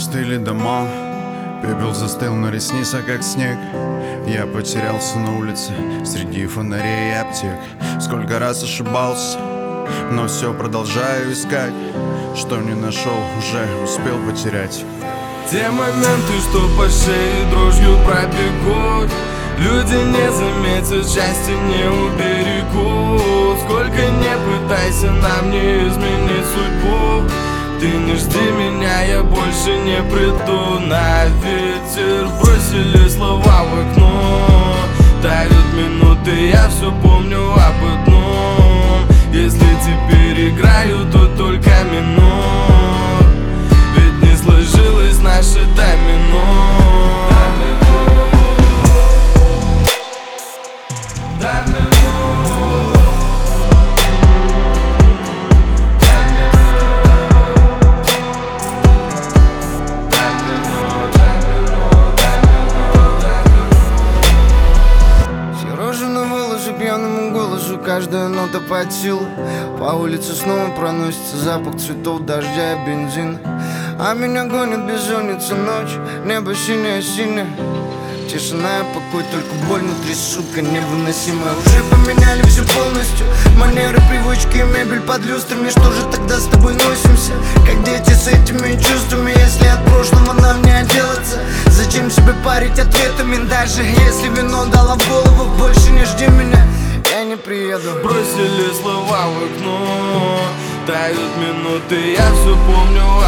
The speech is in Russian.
Остыли дома, пепел застыл на ресницах, как снег. Я потерялся на улице, среди фонарей и аптек. Сколько раз ошибался, но все продолжаю искать. Что не нашел, уже успел потерять. Те моменты, что по шее дрожью пробегут, люди не заметят, счастье не уберегут. Сколько не пытайся нам не изменить судьбу, ты не жди меня, я больше не приду. На ветер бросили слова в окно, тают минуты, я все помню об одном. Если теперь играю, то только минут, ведь не сложилось наше домино. Пьяному голосу каждая нота под силу. По улице снова проносится запах цветов, дождя и бензин. А меня гонит бессонница, ночь, небо синее-синее. Тишина и покой, только боль внутри, сука, невыносимая. Уже поменяли все полностью, манеры, привычки, мебель под люстрами. Что же тогда с тобой носимся, как дети с этими чувствами? Если от прошлого нам не отделаться, зачем себе парить ответами? Даже если вино дало в голову, больше не жди меня, я не приеду. Бросили слова в окно, тают минуты, я все помню